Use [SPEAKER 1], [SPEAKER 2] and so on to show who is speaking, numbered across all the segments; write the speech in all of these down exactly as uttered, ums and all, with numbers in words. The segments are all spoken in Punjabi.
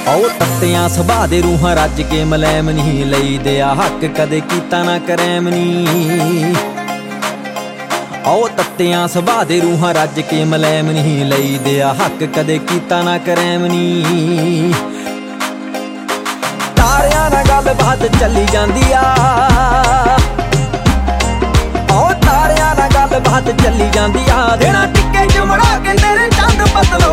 [SPEAKER 1] ਉਹ ਤੱਤਿਆਂ ਸੁਭਾਅ ਦੇ ਰੂਹਾਂ ਰੱਜ ਕੇ ਮਲੈਮ ਨਹੀਂ ਲਈ ਦਿਆ ਹੱਕ ਕਦੇ ਕੀਤਾ ਨਾ ਕਰੈਮ ਨੀ। ਉਹ ਤੱਤਿਆਂ ਸੁਭਾਅ ਦੇ ਰੂਹਾਂ ਰੱਜ ਕੇ ਮਲੈਮ ਨਹੀਂ ਲਈ ਦਿਆ ਹੱਕ ਕਦੇ ਕੀਤਾ ਨਾ ਕਰੈਮ ਨੀ। ਤਾਰਿਆਂ ਨਾਲ ਗੱਲ ਬਾਤ ਚੱਲੀ ਜਾਂਦੀ ਆ, ਉਹ ਤਾਰਿਆਂ ਨਾਲ ਗੱਲ ਬਾਤ ਚੱਲੀ ਜਾਂਦੀ ਆ। ਦੇਣਾ ਟਿੱਕੇ ਚਮੜਾ ਕੇ ਤੇਰੇ ਚੰਦ ਪਤਲੋ,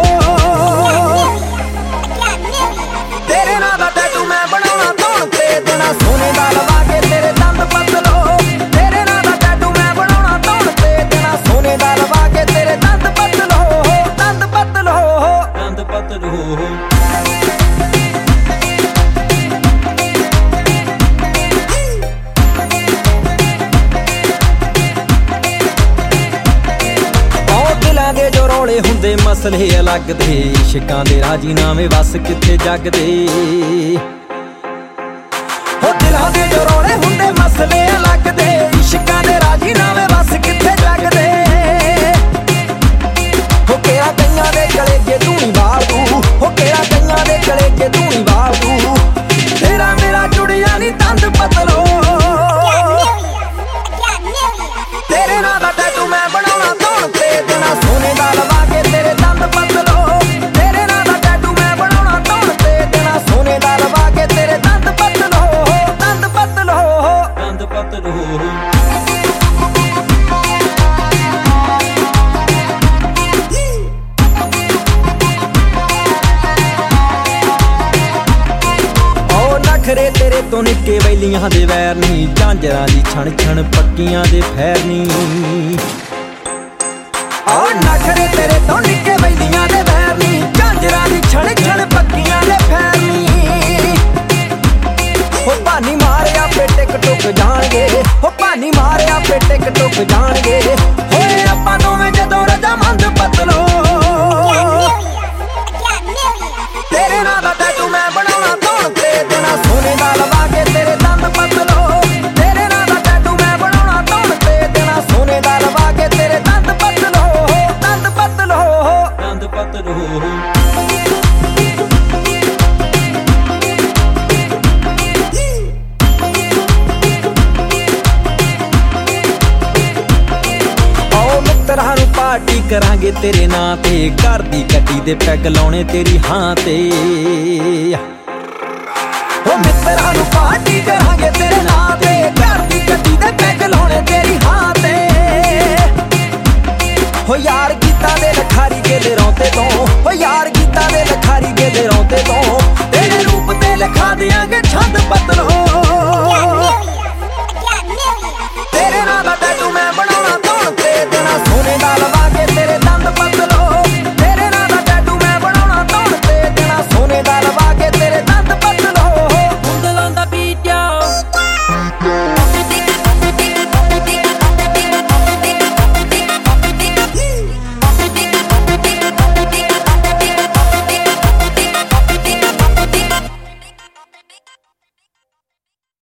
[SPEAKER 1] ਤੇਰੇ ਨਾਂ ਦਾ ਟੈਟੂ ਮੈਂ ਬਣਾਉਣਾ ਧੌਣ ਤੇ ਦੇਣਾ ਸੋਨੇ ਦਾ ਲਵਾ ਕੇ ਤੇਰੇ ਦੰਦ ਪਤਲੋ। ਤੇਰੇ ਨਾਂ ਦਾ ਟੈਟੂ ਮੈਂ ਬਣਾਉਣਾ ਧੌਣ ਤੇ ਦੇਣਾ ਸੋਨੇ ਦਾ ਲਵਾ ਕੇ ਤੇਰੇ ਦੰਦ ਪਤਲੋ, ਦੰਦ ਪਤਲੋ, ਦੰਦ ਪਤਲੋ। ਦੇ ਜੋ ਰੌਲੇ ਹੁੰਦੇ ਮਸਲੇ ਅਲੱਗ ਦੇ, ਇਸ਼ਕਾਂ ਦੇ ਰਾਜੀਨਾਮੇ ਵਸ ਕਿੱਥੇ ਜੱਗ ਦੇ। ਹੋ ਦਿਲਾਂ ਦੇ ਜੋ ਰੌਲੇ ਹੁੰਦੇ ਮਸਲੇ ਅਲੱਗ ਦੇ, ਇਸ਼ਕਾਂ ਦੇ ਰਾਜੀਨਾਮੇ ਵਸ ਕਿੱਥੇ ਜੱਗ ਦੇ। ਹੋ ਕਿਹੜਾ ਕਈਆਂ ਦੇ ਗਲੇ ਜੇ ਤੂੰ ਨੀ ਵਾਲ ਤੂੰ, ਹੋ ਕਿਹੜਾ ਕਈਆਂ ਦੇ ਗਲੇ ਜੇ ਤੂੰ ਨੀ ਵਾਲ ਤੂੰ। ਤੇਰਾ ਮੇਰਾ ਜੁੜਿਆ ਨੀ ਤੰਦ ਪਤਲੋ, ਤੇਰੇ ਨਾਂ ਦਾ ਟੈਟੂ ਮੈਂ ਬਣਾਉਣਾ ਧੌਣ ਤੇ ਦੇਣਾ ਸੋਨੇ ਦਾ ਲਵਾ ਕੇ ਤੇਰੇ ਦੰਦ ਪਤਲੋ। ਤੇਰੇ ਨਾਂ ਦਾ ਟੈਟੂ ਮੈਂ ਬਣਾਉਣਾ ਧੌਣ ਤੇ ਦੇਣਾ ਸੋਨੇ ਦਾ ਲਵਾ ਕੇ ਤੇਰੇ ਦੰਦ ਪਤਲੋ, ਦੰਦ ਪਤਲੋ, ਦੰਦ ਪਤਲੋ। ਨਖਰੇ ਤੇਰੇ ਤੋਂ ਨਿੱਕੇ ਵੈਲੀਆਂ ਦੇ ਵੈਰ ਨੀ, ਝਾਂਜਰਾਂ ਦੀ ਛਣ ਛਣ ਪੱਕੀਆਂ ਦੇ ਫੈਰ ਨੀ। ਓ ਨਖਰੇ ਤੇਰੇ ਤੋਂ ਨਿੱਕੇ ਵੈਲੀਆਂ ਦੇ ਵੈਰ ਨੀ, ਝਾਂਜਰਾਂ ਦੀ ਛਣ ਛਣ ਪੱਕੀਆਂ ਦੇ ਫੈਰ ਨੀ। ਹੋ ਭਾਨੀ ਮਾਰਿਆ ਪੇ ਟਿਕ ਟੁਕ ਜਾਣਗੇ, ਹੋ ਭਾਨੀ ਮਾਰਿਆ ਪੇ ਟਿਕ ਟੁਕ ਜਾਣਗੇ। ਹੋਏ ਆਪਾਂ ਦੋਵੇਂ ਜਦੋਂ ਰਜਾਮੰਦ ਪਤਲੋ, ਤੇਰੇ ਨਾਂ ਦਾ ਟੈਟੂ ਮੈਂ ਬਣਾਉਣਾ ਧੌਣ ਤੇ ਦੇਣਾ ਸੋਨੇ ਦਾ ਲਵਾ ਕੇ ਤੇਰੇ ਦੰਦ ਪਤਲੋ। ਤੇਰੇ ਨਾਂ ਦਾ ਟੈਟੂ ਮੈਂ ਬਣਾਉਣਾ ਧੌਣ ਤੇ ਦੇਣਾ ਸੋਨੇ ਦਾ ਲਵਾ ਕੇ ਤੇਰੇ ਦੰਦ ਪਤਲੋ, ਦੰਦ ਪਤਲੋ, ਦੰਦ ਪਤਲੋ। ਮਿੱਤਰਾਂ ਨੂੰ ਪਾਰਟੀ ਕਰਾਂਗੇ ਤੇਰੇ ਨਾਂ ਤੇ, ਘਰ ਦੀ ਗੱਡੀ ਦੇ ਪੈਗ ਲਾਉਣੇ ਤੇਰੀ ਹਾਂ ਤੇ। ਉਹ ਮਿੱਤਰਾਂ ਨੂੰ ਪਾਰਟੀ ਕਰਾਂਗੇ ਤੇਰੇ